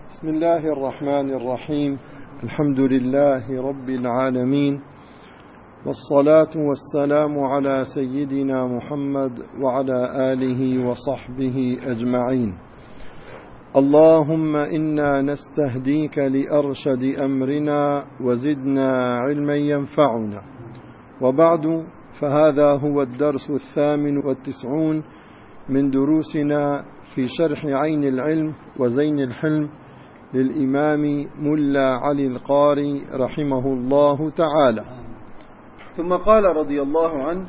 بسم الله الرحمن الرحيم. الحمد لله رب العالمين، والصلاة والسلام على سيدنا محمد وعلى آله وصحبه أجمعين. اللهم إنا نستهديك لأرشد أمرنا وزدنا علما ينفعنا. وبعد، فهذا هو الدرس 98 من دروسنا في شرح عين العلم وزين الحلم للإمام ملا علي القاري رحمه الله تعالى. ثم قال رضي الله عنه: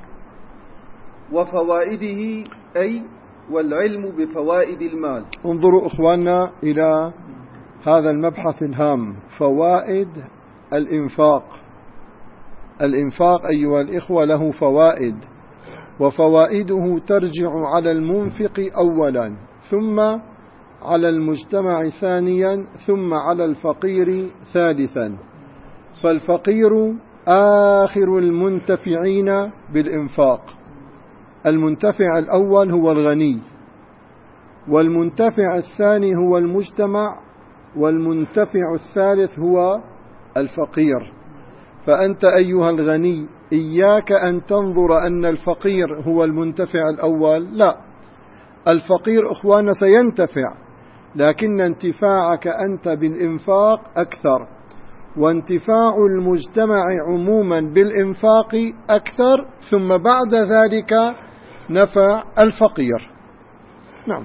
وفوائده، أي والعلم بفوائد المال. انظروا إخواننا إلى هذا المبحث الهام، فوائد الإنفاق. الإنفاق أيها الإخوة له فوائد، وفوائده ترجع على المنفق أولا، ثم على المجتمع ثانيا، ثم على الفقير ثالثا. فالفقير آخر المنتفعين بالإنفاق. المنتفع الأول هو الغني، والمنتفع الثاني هو المجتمع، والمنتفع الثالث هو الفقير. فأنت أيها الغني إياك أن تنظر أن الفقير هو المنتفع الأول، لا، الفقير أخوانا سينتفع، لكن انتفاعك أنت بالإنفاق أكثر، وانتفاع المجتمع عموما بالإنفاق أكثر، ثم بعد ذلك نفع الفقير. نعم.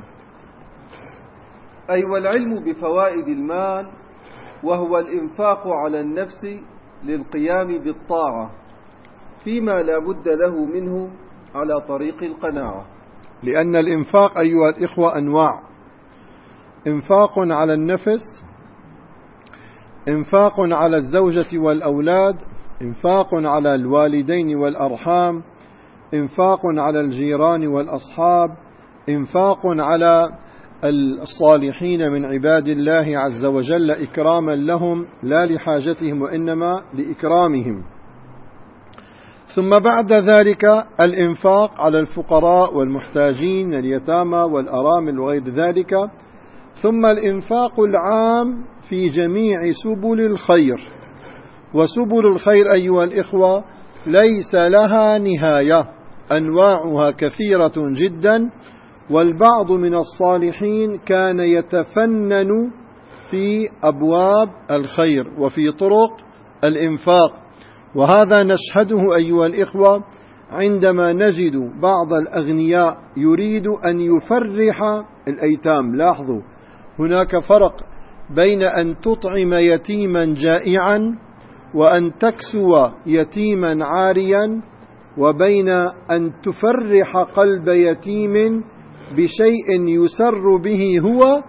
أي والعلم بفوائد المال، وهو الإنفاق على النفس للقيام بالطاعة فيما لا بد له منه على طريق القناعة. لأن الإنفاق أيها الإخوة أنواع: إنفاق على النفس، إنفاق على الزوجة والأولاد، إنفاق على الوالدين والأرحام، إنفاق على الجيران والأصحاب، إنفاق على الصالحين من عباد الله عز وجل إكراما لهم لا لحاجتهم وإنما لإكرامهم. ثم بعد ذلك الإنفاق على الفقراء والمحتاجين، اليتامى والأرامل وغير ذلك. ثم الإنفاق العام في جميع سبل الخير. وسبل الخير أيها الإخوة ليس لها نهاية، أنواعها كثيرة جدا، والبعض من الصالحين كان يتفنن في أبواب الخير وفي طرق الإنفاق. وهذا نشهده أيها الإخوة عندما نجد بعض الأغنياء يريد أن يفرح الأيتام. لاحظوا، هناك فرق بين أن تطعم يتيما جائعا وأن تكسو يتيما عاريا، وبين أن تفرح قلب يتيم بشيء يسر به هو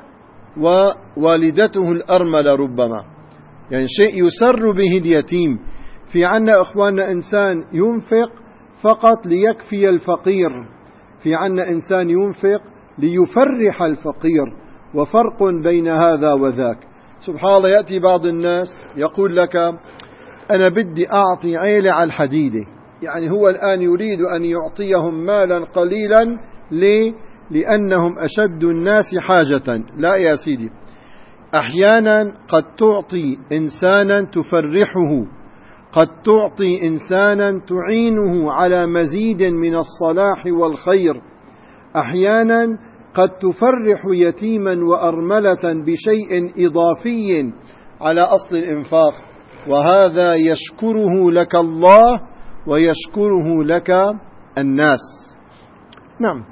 ووالدته الأرملة ربما، يعني شيء يسر به اليتيم. في عنا إخواننا إنسان ينفق فقط ليكفي الفقير، في عنا إنسان ينفق ليفرح الفقير، وفرق بين هذا وذاك. سبحان الله، يأتي بعض الناس يقول لك: أنا بدي أعطي عيلة على الحديدة، يعني هو الآن يريد أن يعطيهم مالا قليلا. ليه؟ لأنهم أشد الناس حاجة. لا يا سيدي، أحيانا قد تعطي إنسانا تفرحه، قد تعطي إنسانا تعينه على مزيد من الصلاح والخير، أحيانا قد تفرح يتيما وأرملة بشيء إضافي على أصل الإنفاق، وهذا يشكره لك الله ويشكره لك الناس. نعم.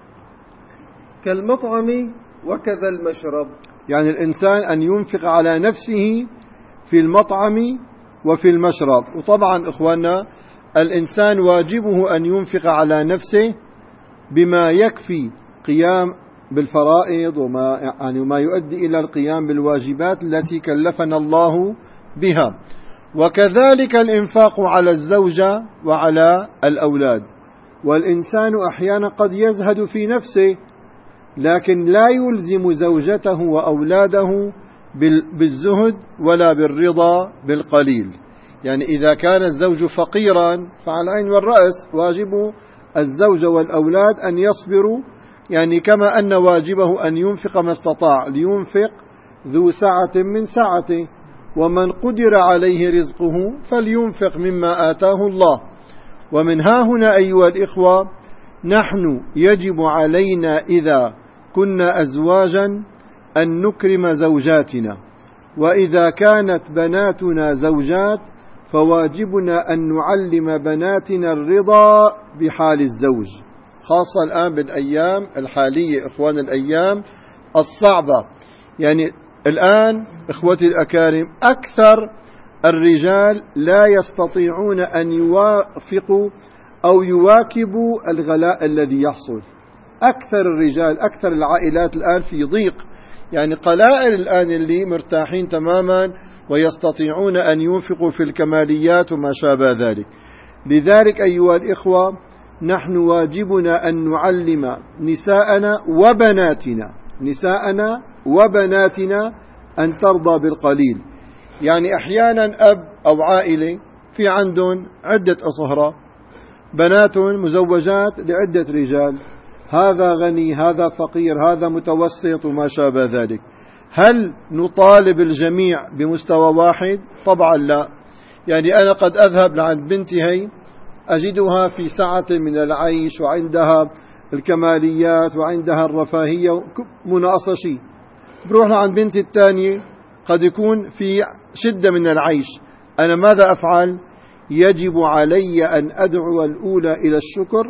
كالمطعم وكذا المشرب، يعني الإنسان أن ينفق على نفسه في المطعم وفي المشرب. وطبعا إخواننا الإنسان واجبه أن ينفق على نفسه بما يكفي قيام بالفرائض وما يؤدي إلى القيام بالواجبات التي كلفنا الله بها، وكذلك الإنفاق على الزوجة وعلى الأولاد. والإنسان أحيانا قد يزهد في نفسه، لكن لا يلزم زوجته وأولاده بالزهد ولا بالرضا بالقليل. يعني إذا كان الزوج فقيرا فعلى العين والرأس واجب الزوج والأولاد أن يصبروا، يعني كما أن واجبه أن ينفق ما استطاع، لينفق ذو سعة من سعته، ومن قدر عليه رزقه فلينفق مما آتاه الله. ومن ها هنا أيها الإخوة نحن يجب علينا إذا كنا أزواجا أن نكرم زوجاتنا، وإذا كانت بناتنا زوجات فواجبنا أن نعلم بناتنا الرضا بحال الزوج، خاصة الآن بالأيام الحالية إخوان، الأيام الصعبة. يعني الآن إخوتي الأكارم أكثر الرجال لا يستطيعون أن يوافقوا أو يواكبوا الغلاء الذي يحصل. أكثر الرجال، أكثر العائلات الآن في ضيق، يعني قلائل الآن اللي مرتاحين تماما ويستطيعون أن ينفقوا في الكماليات وما شابه ذلك. لذلك أيها الإخوة نحن واجبنا أن نعلم نساءنا وبناتنا أن ترضى بالقليل. يعني أحيانا أب أو عائلة في عندهم عدة أصهرة، بنات مزوجات لعدة رجال، هذا غني هذا فقير هذا متوسط وما شابه ذلك. هل نطالب الجميع بمستوى واحد؟ طبعا لا. يعني أنا قد أذهب لعند بنتي هي أجدها في سعة من العيش وعندها الكماليات وعندها الرفاهية مناقصة شيء. بروح لعند بنتي الثانية قد يكون في شدة من العيش. أنا ماذا أفعل؟ يجب علي أن أدعو الأولى إلى الشكر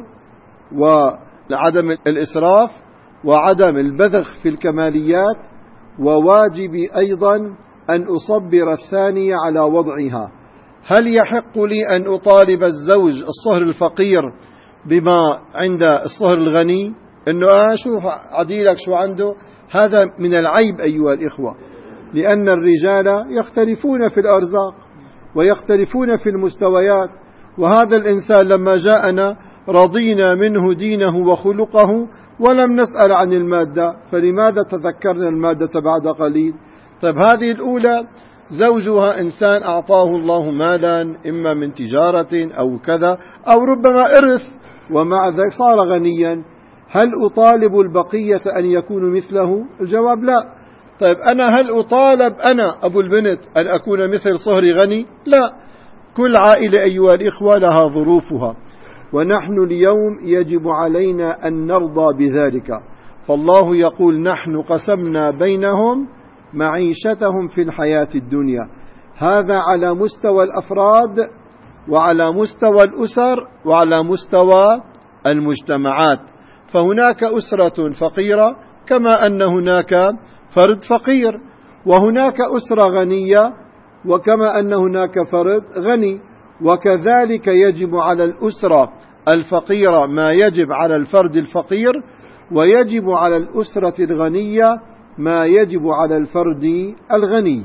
وعدم الإسراف وعدم البذخ في الكماليات، وواجبي أيضا أن أصبر الثانية على وضعها. هل يحق لي أن أطالب الزوج الصهر الفقير بما عند الصهر الغني؟ إنه شوف عديلك شو عنده؟ هذا من العيب أيها الإخوة، لأن الرجال يختلفون في الأرزاق ويختلفون في المستويات. وهذا الإنسان لما جاءنا رضينا منه دينه وخلقه ولم نسأل عن المادة، فلماذا تذكرنا المادة بعد قليل؟ طيب هذه الأولى زوجها إنسان أعطاه الله مالا إما من تجارة أو كذا أو ربما إرث ومع ذلك صار غنيا، هل أطالب البقية أن يكونوا مثله؟ الجواب لا. طيب أنا هل أطالب أنا أبو البنت أن أكون مثل صهري غني؟ لا. كل عائلة أيها الإخوة لها ظروفها، ونحن اليوم يجب علينا أن نرضى بذلك. فالله يقول نحن قسمنا بينهم معيشتهم في الحياة الدنيا. هذا على مستوى الأفراد وعلى مستوى الأسر وعلى مستوى المجتمعات. فهناك أسرة فقيرة كما أن هناك فرد فقير، وهناك أسرة غنية وكما أن هناك فرد غني. وكذلك يجب على الأسرة الفقيرة ما يجب على الفرد الفقير، ويجب على الأسرة الغنية ما يجب على الفرد الغني.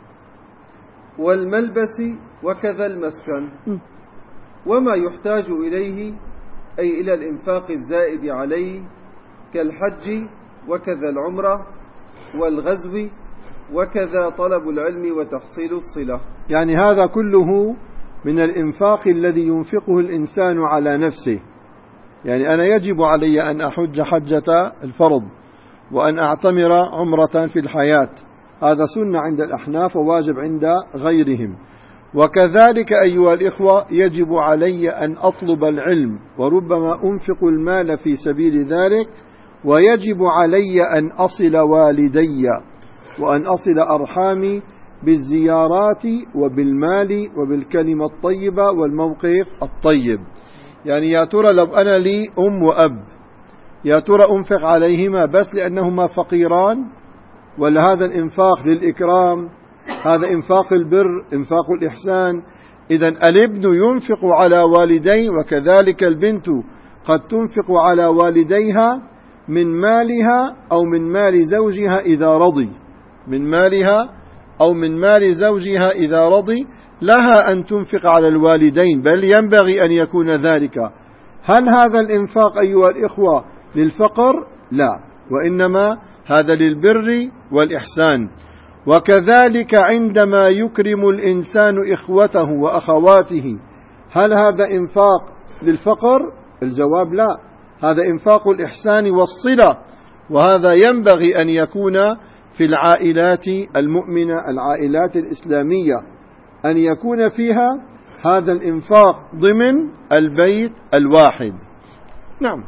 والملبس وكذا المسكن وما يحتاج إليه، أي إلى الإنفاق الزائد عليه، كالحج وكذا العمرة والغزو وكذا طلب العلم وتحصيل الصلة. يعني هذا كله من الإنفاق الذي ينفقه الإنسان على نفسه. يعني أنا يجب علي أن أحج حجة الفرض وأن أعتمر عمرة في الحياة، هذا سنة عند الأحناف وواجب عند غيرهم. وكذلك أيها الإخوة يجب علي أن أطلب العلم وربما أنفق المال في سبيل ذلك، ويجب علي أن أصل والدي وأن أصل أرحامي بالزيارات وبالمال وبالكلمة الطيبة والموقف الطيب. يعني يا ترى لو أنا لي أم وأب، يا ترى أنفق عليهما بس لأنهما فقيران، ولا هذا الإنفاق للإكرام؟ هذا إنفاق البر، إنفاق الإحسان. إذن الابن ينفق على والديه، وكذلك البنت قد تنفق على والديها من مالها أو من مال زوجها إذا رضي، من مالها أو من مال زوجها إذا رضي، لها أن تنفق على الوالدين، بل ينبغي أن يكون ذلك. هل هذا الإنفاق أيها الإخوة للفقر؟ لا، وإنما هذا للبر والإحسان. وكذلك عندما يكرم الإنسان إخوته وأخواته، هل هذا إنفاق للفقر؟ الجواب لا، هذا إنفاق الإحسان والصلة، وهذا ينبغي أن يكون في العائلات المؤمنة، العائلات الإسلامية، أن يكون فيها هذا الإنفاق ضمن البيت الواحد. نعم.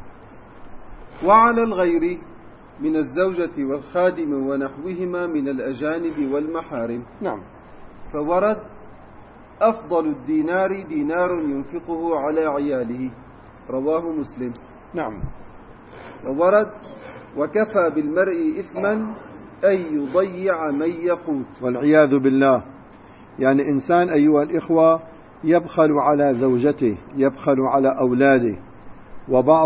وعلى الغير من الزوجة والخادم ونحوهما من الأجانب والمحارم. نعم. فورد: أفضل الدينار دينار ينفقه على عياله، رواه مسلم. نعم. وورد: وكفى بالمرء إثما أن يضيع من يقوت. والعياذ بالله. يعني إنسان أيها الإخوة يبخل على زوجته، يبخل على أولاده. وبعض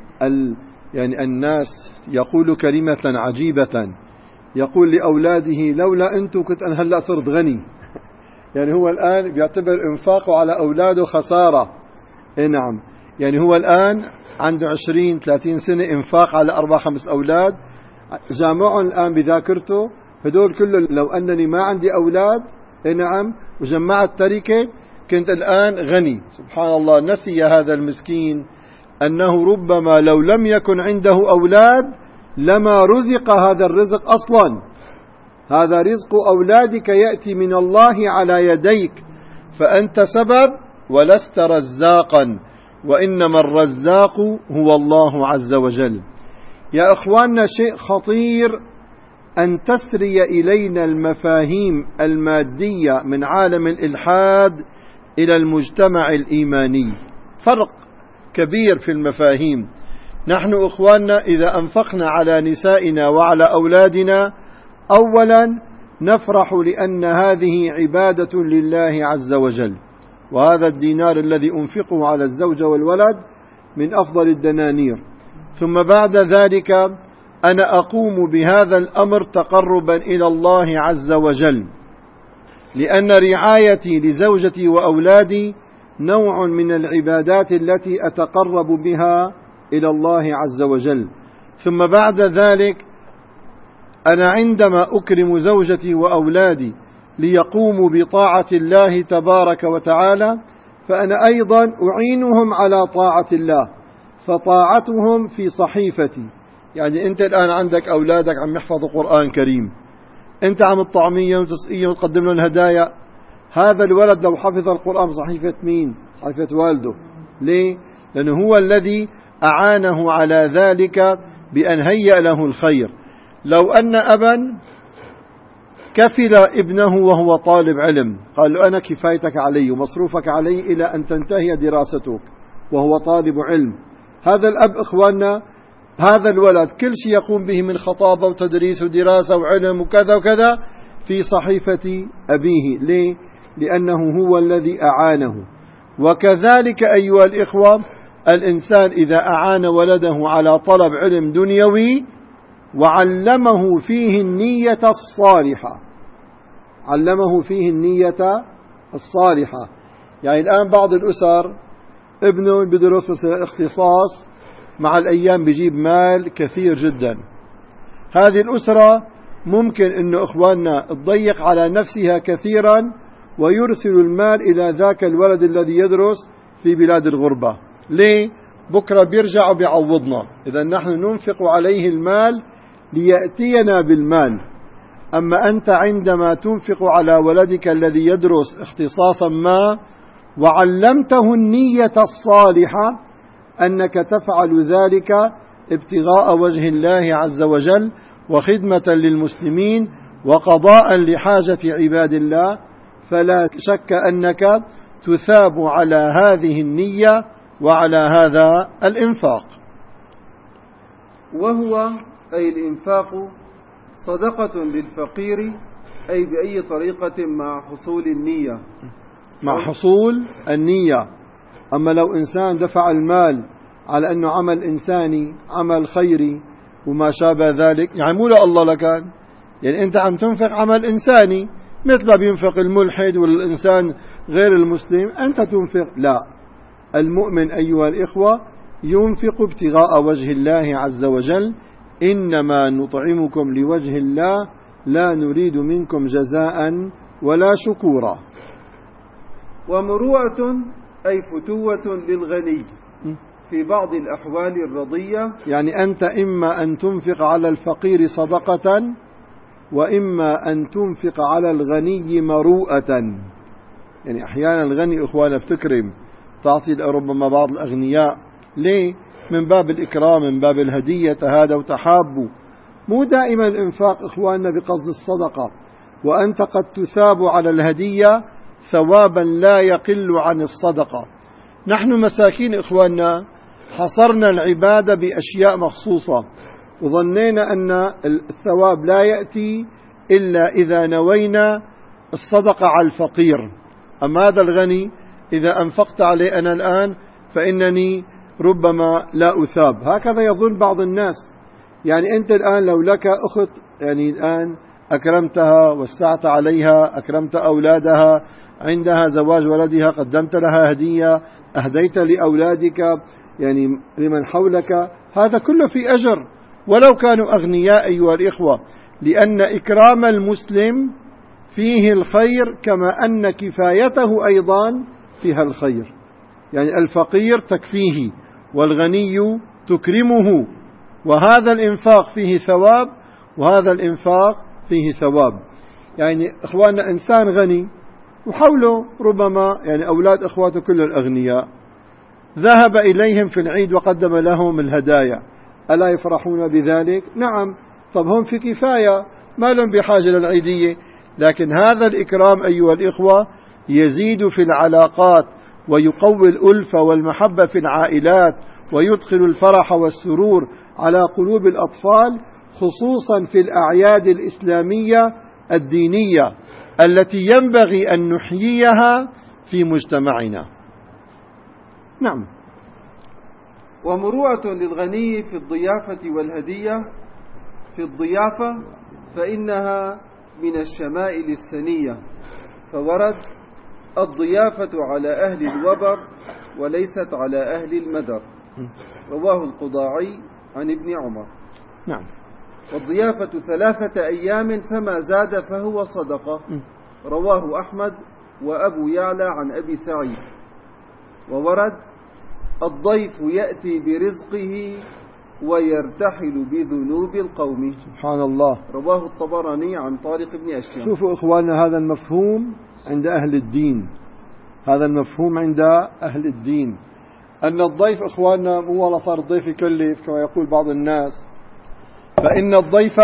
يعني الناس يقول كلمة عجيبة، يقول لأولاده: لولا أنتم كنت أنا هلأ صرت غني. يعني هو الآن بيعتبر إنفاقه على أولاده خسارة. نعم. يعني هو الآن عنده 20-30 سنة إنفاق على 4-5 أولاد، جامعهم الآن بذاكرته هدول كله. لو أنني ما عندي أولاد نعم وجمعت تركة كنت الآن غني. سبحان الله، نسي هذا المسكين أنه ربما لو لم يكن عنده أولاد لما رزق هذا الرزق أصلا. هذا رزق أولادك يأتي من الله على يديك، فأنت سبب ولست رزاقا، وإنما الرزاق هو الله عز وجل. يا أخواننا، شيء خطير أن تسري إلينا المفاهيم المادية من عالم الإلحاد إلى المجتمع الإيماني. فرق كبير في المفاهيم. نحن أخواننا إذا أنفقنا على نسائنا وعلى أولادنا، أولا نفرح لأن هذه عبادة لله عز وجل، وهذا الدينار الذي أنفقه على الزوجة والولد من أفضل الدنانير. ثم بعد ذلك أنا أقوم بهذا الأمر تقربا إلى الله عز وجل، لأن رعايتي لزوجتي وأولادي نوع من العبادات التي أتقرب بها إلى الله عز وجل. ثم بعد ذلك أنا عندما أكرم زوجتي وأولادي ليقوموا بطاعة الله تبارك وتعالى، فأنا أيضا أعينهم على طاعة الله، فطاعتهم في صحيفتي. يعني أنت الآن عندك أولادك عم يحفظوا قرآن كريم، أنت عم تطعميهم وتسقيهم وتقدم لهم هدايا. هذا الولد لو حفظ القرآن صحيفة مين؟ صحيفة والده. ليه؟ لأنه هو الذي أعانه على ذلك بأن هيأ له الخير. لو أن أبا كفل ابنه وهو طالب علم، قال له: أنا كفايتك علي ومصروفك علي إلى أن تنتهي دراستك، وهو طالب علم. هذا الأب إخواننا، هذا الولد كل شيء يقوم به من خطابة وتدريس ودراسة وعلم وكذا وكذا في صحيفة أبيه. ليه؟ لأنه هو الذي أعانه. وكذلك أيها الإخوة، الإنسان إذا أعان ولده على طلب علم دنيوي وعلمه فيه النية الصالحة، علمه فيه النية الصالحة. يعني الآن بعض الأسر ابنه بدرس مثلا اختصاص، مع الأيام بيجيب مال كثير جدا. هذه الأسرة ممكن أنه إخواننا تضيق على نفسها كثيرا ويرسل المال إلى ذاك الولد الذي يدرس في بلاد الغربة. ليه؟ بكرة بيرجع وبيعوضنا. إذا نحن ننفق عليه المال ليأتينا بالمال. أما أنت عندما تنفق على ولدك الذي يدرس اختصاصا ما وعلمته النية الصالحة أنك تفعل ذلك ابتغاء وجه الله عز وجل وخدمة للمسلمين وقضاء لحاجة عباد الله، فلا شك أنك تثاب على هذه النية وعلى هذا الإنفاق. وهو أي الإنفاق صدقة للفقير، أي بأي طريقة مع حصول النية، مع حصول النية. أما لو إنسان دفع المال على أنه عمل إنساني، عمل خيري وما شابه ذلك، يعني مو الله لكان، يعني أنت عم تنفق عمل إنساني مثل بينفق الملحد والإنسان غير المسلم، أنت تنفق. لا، المؤمن أيها الإخوة ينفق ابتغاء وجه الله عز وجل. إنما نطعمكم لوجه الله لا نريد منكم جزاء ولا شكورا. ومروءة أي فتوة للغني في بعض الأحوال الرضية، يعني أنت إما أن تنفق على الفقير صدقة وإما أن تنفق على الغني مروءة. يعني أحيانا الغني إخوانا بتكرم، تعطي ربما بعض الأغنياء، ليه؟ من باب الإكرام، من باب الهدية، تهادوا وتحابوا. مو دائما الإنفاق إخواننا بقصد الصدقة، وأنت قد تثاب على الهدية ثوابا لا يقل عن الصدقة. نحن مساكين إخواننا حصرنا العبادة بأشياء مخصوصة، وظنينا أن الثواب لا يأتي إلا إذا نوينا الصدقة على الفقير. أما هذا الغني إذا أنفقت عليه أنا الآن فإنني ربما لا أثاب، هكذا يظن بعض الناس. يعني أنت الآن لو لك أخت، يعني الآن أكرمتها، وسعت عليها، أكرمت أولادها، عندها زواج ولدها، قدمت لها هدية، أهديت لأولادك، يعني لمن حولك، هذا كله في أجر ولو كانوا أغنياء أيها الإخوة، لأن إكرام المسلم فيه الخير كما أن كفايته أيضا فيها الخير. يعني الفقير تكفيه والغني تكرمه، وهذا الإنفاق فيه ثواب وهذا الإنفاق فيه ثواب. يعني إخواننا إنسان غني وحوله ربما يعني أولاد إخواته كل الأغنياء، ذهب إليهم في العيد وقدم لهم الهدايا، ألا يفرحون بذلك؟ نعم. طب هم في كفاية، ما لهم بحاجة للعيدية. لكن هذا الإكرام أيها الإخوة يزيد في العلاقات، ويقوي الألفة والمحبة في العائلات، ويدخل الفرح والسرور على قلوب الأطفال، خصوصا في الأعياد الإسلامية الدينية التي ينبغي أن نحييها في مجتمعنا. نعم. ومروءة للغني في الضيافة والهدية. في الضيافة فإنها من الشمائل السنية، فورد: الضيافة على أهل الوبر وليست على أهل المدر. رواه القضاعي عن ابن عمر. نعم. والضيافة 3 أيام فما زاد فهو صدقة. رواه أحمد وأبو يعلى عن أبي سعيد. وورد: الضيف يأتي برزقه ويرتحل بذنوب القوم. سبحان الله. رواه الطبراني عن طارق بن أشيم. شوفوا إخواننا، هذا المفهوم عند أهل الدين، هذا المفهوم عند أهل الدين، أن الضيف إخواننا مو والله صار الضيف يكلف كما يقول بعض الناس، فإن الضيف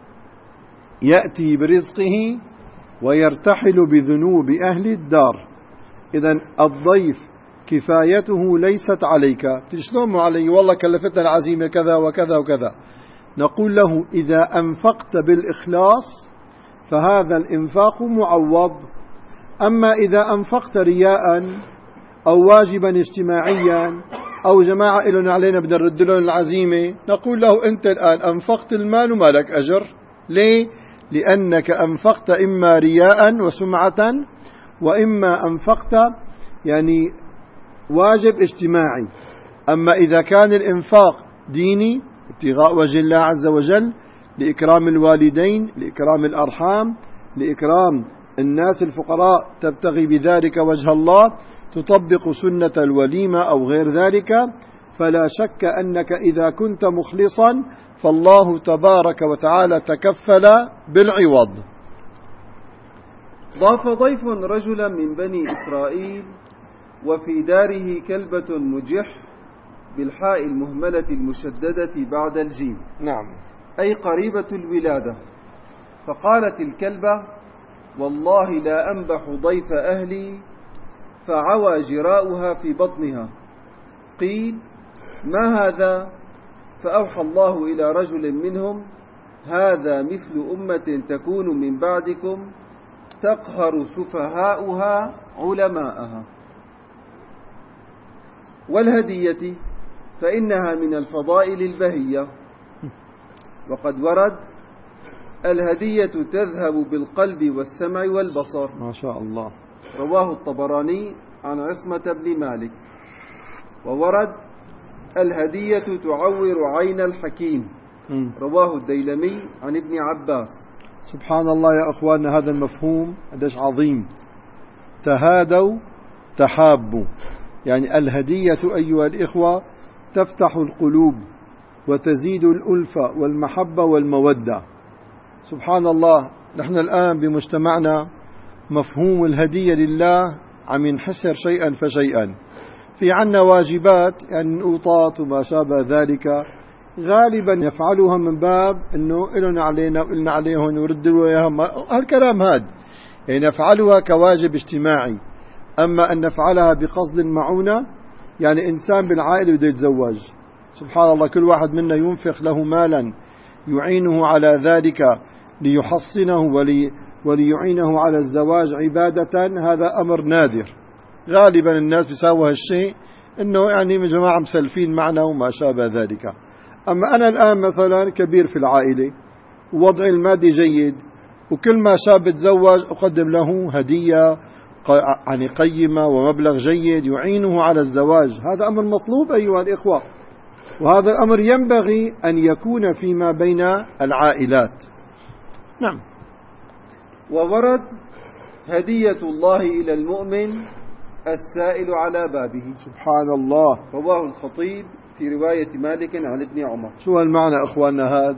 يأتي برزقه ويرتحل بذنوب أهل الدار. إذن الضيف كفايته ليست عليك. شلون علي؟ والله كلفتنا العزيمة كذا وكذا وكذا. نقول له: إذا أنفقت بالإخلاص فهذا الإنفاق معوض. أما إذا أنفقت رياء أو واجبا اجتماعيا أو جماعة إلنا علينا بدنا نرد لهم العزيمة، نقول له: أنت الآن أنفقت المال وما لك أجر. ليه؟ لأنك أنفقت إما رياء وسمعة، وإما أنفقت يعني واجب اجتماعي. أما إذا كان الإنفاق ديني ابتغاء وجه الله عز وجل، لإكرام الوالدين، لإكرام الأرحام، لإكرام الناس الفقراء، تبتغي بذلك وجه الله، تطبق سنة الوليمة أو غير ذلك، فلا شك أنك إذا كنت مخلصا فالله تبارك وتعالى تكفل بالعوض. ضاف ضيف رجلا من بني إسرائيل وفي داره كلبة مجح بالحاء المهملة المشددة بعد الجيم، نعم، أي قريبة الولادة. فقالت الكلبة: والله لا أنبح ضيف أهلي، فعوى جراؤها في بطنها. قيل: ما هذا؟ فأوحى الله إلى رجل منهم: هذا مثل أمة تكون من بعدكم تقهر سفهاؤها علماءها. والهدية فإنها من الفضائل البهية، وقد ورد: الهدية تذهب بالقلب والسمع والبصر. ما شاء الله. رواه الطبراني عن عصمة بن مالك. وورد: الهدية تعور عين الحكيم. رواه الديلمي عن ابن عباس. سبحان الله يا أخواننا، هذا المفهوم قديش عظيم. تهادوا تحابوا، يعني الهدية أيها الإخوة تفتح القلوب وتزيد الألفة والمحبة والمودة. سبحان الله، نحن الآن بمجتمعنا مفهوم الهدية لله عم ينحسر شيئا فشيئا. في عنا واجبات يعني نقوطات وما شابه ذلك، غالبا يفعلوها من باب أنه إلنا علينا وإلنا عليهم وردوا إياها، هالكلام هذا يعني نفعلها كواجب اجتماعي. أما أن نفعلها بقصد المعونة، يعني إنسان بالعائلة بده يتزوج، سبحان الله كل واحد منا ينفق له مالا يعينه على ذلك ليحصنه وليعينه على الزواج عبادة، هذا أمر نادر. غالبا الناس بيساووا هالشيء إنه يعني من جماعة مسلفين معنا وما شابه ذلك. أما أنا الآن مثلا كبير في العائلة ووضعي المادي جيد، وكل ما شاب يتزوج أقدم له هدية يعني قيمة ومبلغ جيد يعينه على الزواج، هذا أمر مطلوب أيها الإخوة، وهذا الأمر ينبغي أن يكون فيما بين العائلات. نعم. وورد هدية الله إلى المؤمن السائل على بابه. سبحان الله. رواه الخطيب في رواية مالك عن ابن عمر. شو المعنى أخواننا هذا؟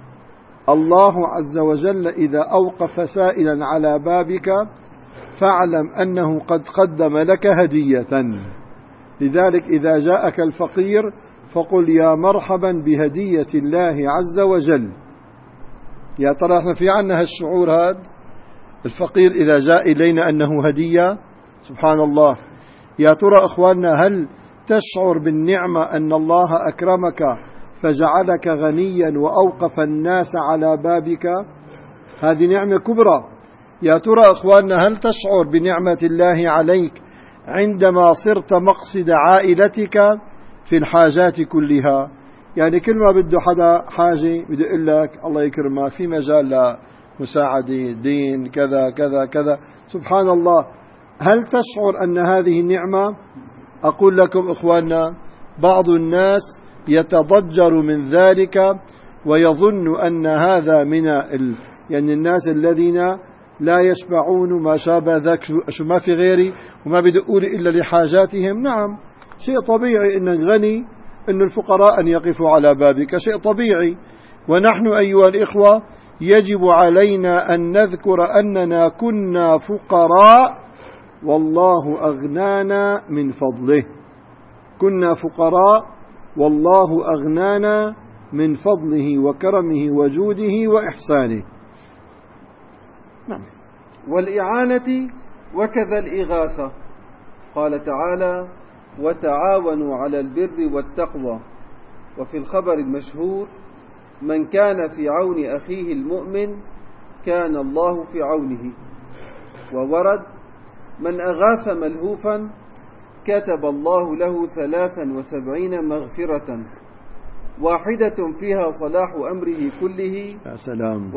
الله عز وجل إذا أوقف سائلا على بابك فاعلم أنه قد قدم لك هدية، لذلك إذا جاءك الفقير فقل يا مرحبا بهدية الله عز وجل. يا ترى احنا في عنا هالشعور هذا؟ الفقير إذا جاء إلينا أنه هدية، سبحان الله. يا ترى أخواننا هل تشعر بالنعمة أن الله أكرمك فجعلك غنيا وأوقف الناس على بابك؟ هذه نعمة كبرى. يا ترى أخواننا هل تشعر بنعمة الله عليك عندما صرت مقصد عائلتك في الحاجات كلها؟ يعني كل ما بده حدا حاجة بده يقول لك الله يكرمك في مجال لمساعدة دين كذا كذا كذا، سبحان الله. هل تشعر أن هذه نعمة؟ أقول لكم إخواننا بعض الناس يتضجر من ذلك ويظن أن هذا من يعني الناس الذين لا يشبعون ما شابه ذاك، شو ما في غيري وما بدقوا لي إلا لحاجاتهم. نعم شيء طبيعي إنك غني، إن الفقراء أن يقفوا على بابك شيء طبيعي. ونحن أيها الإخوة يجب علينا أن نذكر أننا كنا فقراء والله أغنانا من فضله. كنا فقراء والله أغنانا من فضله وكرمه وجوده وإحسانه. نعم. والإعانة وكذا الإغاثة، قال تعالى وتعاونوا على البر والتقوى. وفي الخبر المشهور من كان في عون أخيه المؤمن كان الله في عونه. وورد من أغاث ملهوفا كتب الله له 73 مغفرة، واحدة فيها صلاح أمره كله، يا سلام،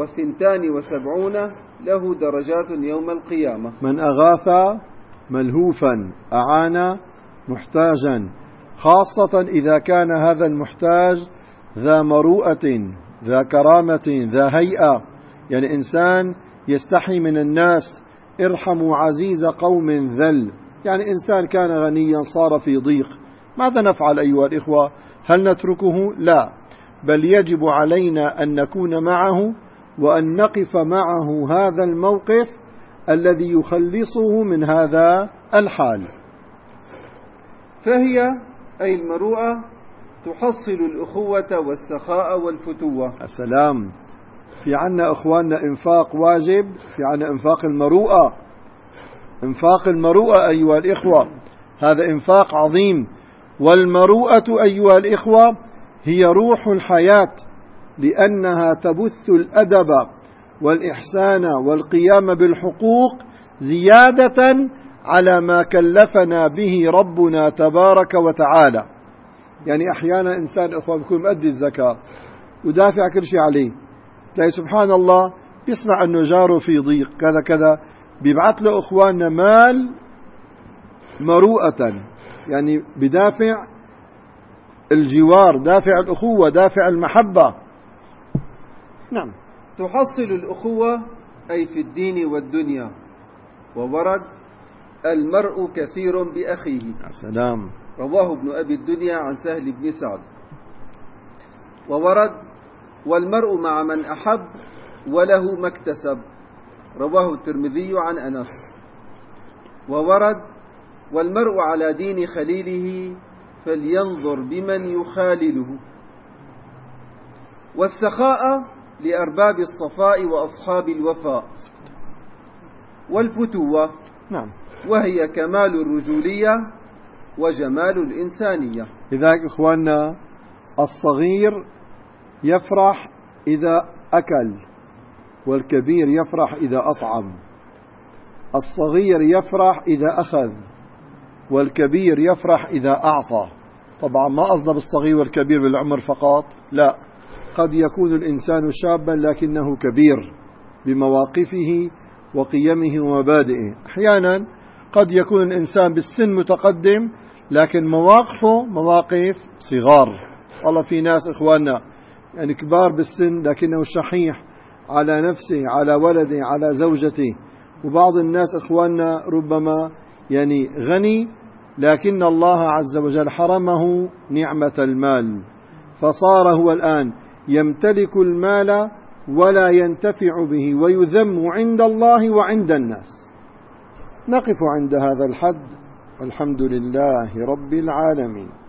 و72 له درجات يوم القيامة. من أغاث ملهوفا أعان محتاجا، خاصة إذا كان هذا المحتاج ذا مروءة ذا كرامة ذا هيئة، يعني إنسان يستحي من الناس. ارحموا عزيز قوم ذل، يعني إنسان كان غنيا صار في ضيق، ماذا نفعل أيها الإخوة؟ هل نتركه؟ لا، بل يجب علينا أن نكون معه وأن نقف معه هذا الموقف الذي يخلصه من هذا الحال. فهي أي المروءة تحصل الأخوة والسخاء والفتوة. السلام. في عنا إخواننا إنفاق واجب، في عنا إنفاق المروءة. إنفاق المروءة أيها الإخوة هذا إنفاق عظيم. والمروءة أيها الإخوة هي روح الحياة، لأنها تبث الأدب والإحسان والقيام بالحقوق زيادة على ما كلفنا به ربنا تبارك وتعالى. يعني أحيانا إنسان أخوة بيكون مؤدي الزكاة ودافع كل شيء عليه، تلاقي سبحان الله بيسمع أنه جاره في ضيق كذا كذا، بيبعث له إخواننا مال مروءة، يعني بدافع الجوار، دافع الأخوة، دافع المحبة. نعم. تحصل الأخوة أي في الدين والدنيا. وورد المرء كثير بأخيه. سلام. رواه ابن أبي الدنيا عن سهل بن سعد. وورد والمرء مع من أحب وله ما اكتسب. رواه الترمذي عن أنس. وورد: والمرء على دين خليله فلينظر بمن يخالله. والسخاء لأرباب الصفاء وأصحاب الوفاء. والفتوة نعم، وهي كمال الرجولية وجمال الإنسانية. لذلك إخواننا الصغير يفرح إذا أكل، والكبير يفرح إذا أطعم. الصغير يفرح إذا أخذ، والكبير يفرح إذا أعطى. طبعا ما قصد بالصغير والكبير بالعمر فقط، لا، قد يكون الإنسان شابا لكنه كبير بمواقفه وقيمه ومبادئه. أحيانا قد يكون الإنسان بالسن متقدم لكن مواقفه مواقف صغار. والله في ناس إخواننا يعني كبار بالسن لكنه شحيح على نفسه، على ولده، على زوجته. وبعض الناس إخواننا ربما يعني غني لكن الله عز وجل حرمه نعمة المال، فصار هو الآن يمتلك المال ولا ينتفع به ويذم عند الله وعند الناس. نقف عند هذا الحد، والحمد لله رب العالمين.